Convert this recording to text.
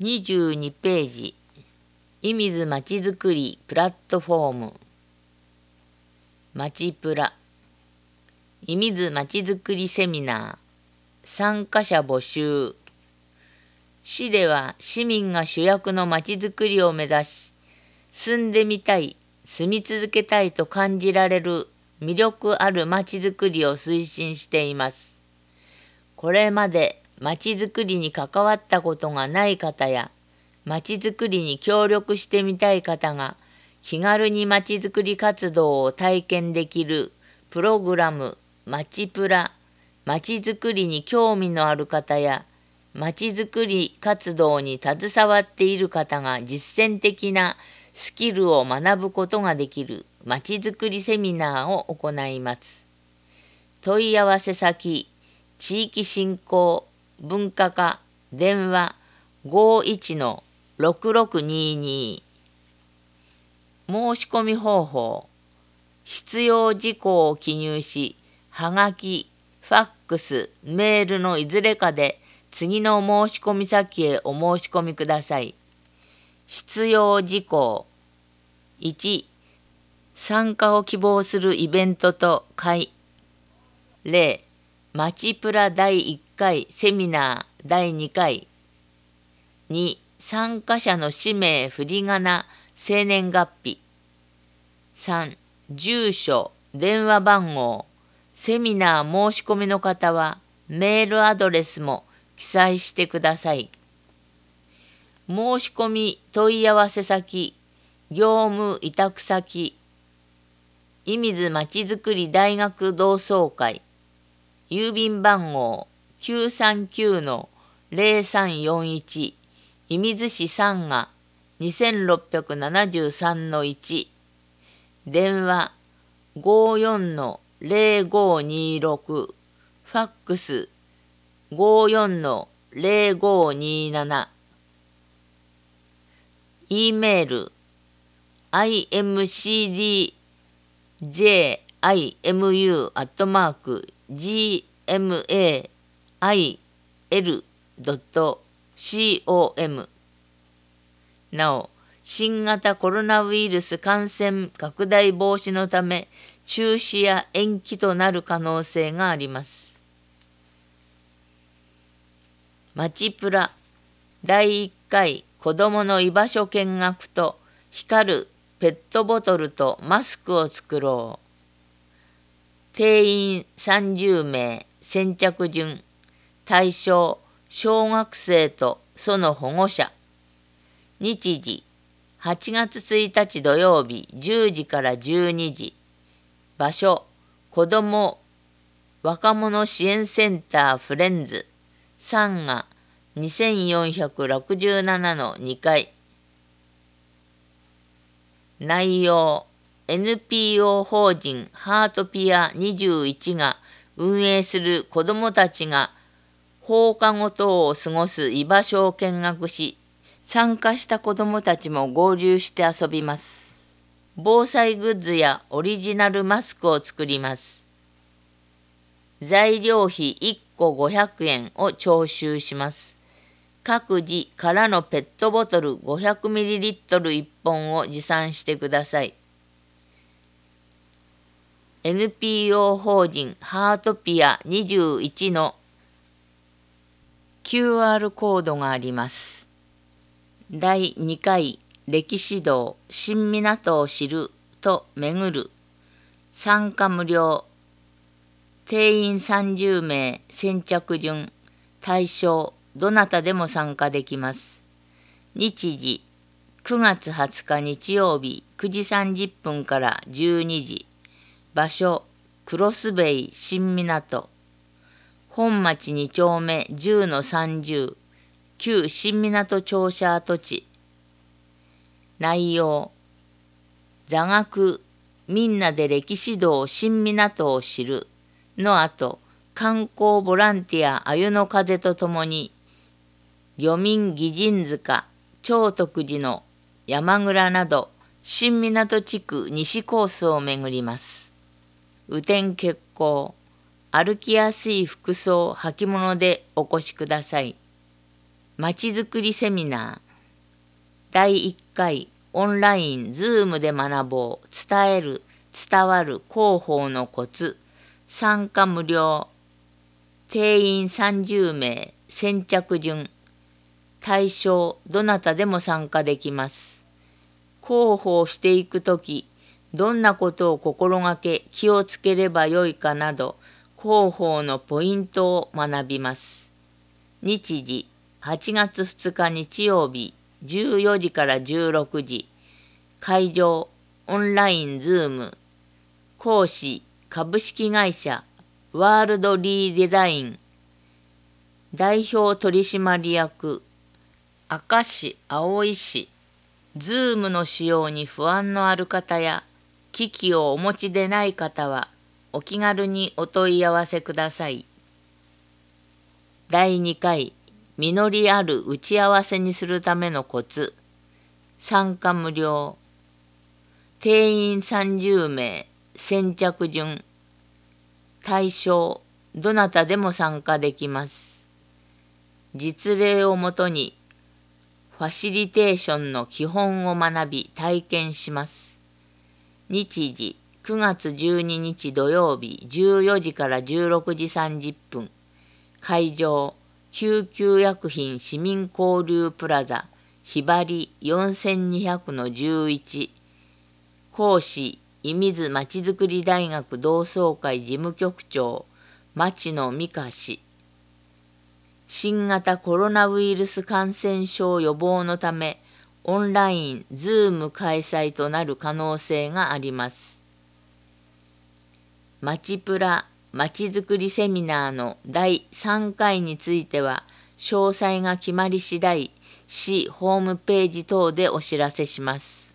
22ページ、射水まちづくりプラットフォーム、まちプラ、射水まちづくりセミナー、参加者募集。市では市民が主役のまちづくりを目指し、住んでみたい、住み続けたいと感じられる魅力あるまちづくりを推進しています。これまでまちづくりに関わったことがない方や、まちづくりに協力してみたい方が、気軽にまちづくり活動を体験できるプログラムまちプラ、まちづくりに興味のある方や、まちづくり活動に携わっている方が実践的なスキルを学ぶことができるまちづくりセミナーを行います。問い合わせ先、地域振興、文化課、電話51-6622。申し込み方法、必要事項を記入し、はがき、ファックス、メールのいずれかで次の申し込み先へお申し込みください。必要事項。1、参加を希望するイベントと会。例、まちプラ第1回セミナー第2回。2、参加者の氏名、振り仮名、生年月日。3、住所、電話番号。セミナー申し込みの方はメールアドレスも記載してください。申し込み問い合わせ先、業務委託先、射水まちづくり大学同窓会、郵便番号 939-0341、射水市三賀 2673-1、電話54-0526、ファックス54-0527、E メール imcdjimu@gmail.com。 なお、新型コロナウイルス感染拡大防止のため中止や延期となる可能性があります。まちプラ第1回子どもの居場所見学と光るペットボトルとマスクを作ろう。定員30名、先着順。対象、小学生とその保護者。日時、8月1日土曜日10時から12時。場所、子ども若者支援センターフレンズ、三賀2467-2階。内容、NPO 法人ハートピア21が運営する子どもたちが放課後等を過ごす居場所を見学し、参加した子どもたちも合流して遊びます。防災グッズやオリジナルマスクを作ります。材料費1個500円を徴収します。各自空のペットボトル 500ml1 本を持参してください。NPO 法人ハートピア21の QR コードがあります。第2回歴史道新港を知ると巡る。参加無料。定員30名、先着順。対象、どなたでも参加できます。日時、9月20日日曜日9時30分から12時。場所、クロスベイ新港。本町2丁目10-30、旧新港庁舎跡地。内容、座学、みんなで歴史道新港を知るの後、観光ボランティアあゆの風とともに、漁民義人塚、長徳寺の山蔵など、新港地区西コースを巡ります。雨天決行、歩きやすい服装、履物でお越しください。 まちづくりセミナー第1回オンライン Zoom で学ぼう伝える伝わる広報のコツ参加無料定員30名先着順対象どなたでも参加できます広報していくときどんなことを心がけ気をつければよいかなど広報のポイントを学びます。日時8月2日日曜日14時から16時会場オンラインズーム講師株式会社ワールドリーデザイン代表取締役明石葵氏ズームの使用に不安のある方や機器をお持ちでない方はお気軽にお問い合わせください。第2回実りある打ち合わせにするためのコツ参加無料定員30名先着順対象どなたでも参加できます。実例をもとにファシリテーションの基本を学び体験します。日時9月12日土曜日14時から16時30分会場救急薬品市民交流プラザひばり 4200-11 講師射水まちづくり大学同窓会事務局長町野美香氏新型コロナウイルス感染症予防のためオンラインズーム開催となる可能性があります。まちプラまちづくりセミナーの第3回については詳細が決まり次第市ホームページ等でお知らせします。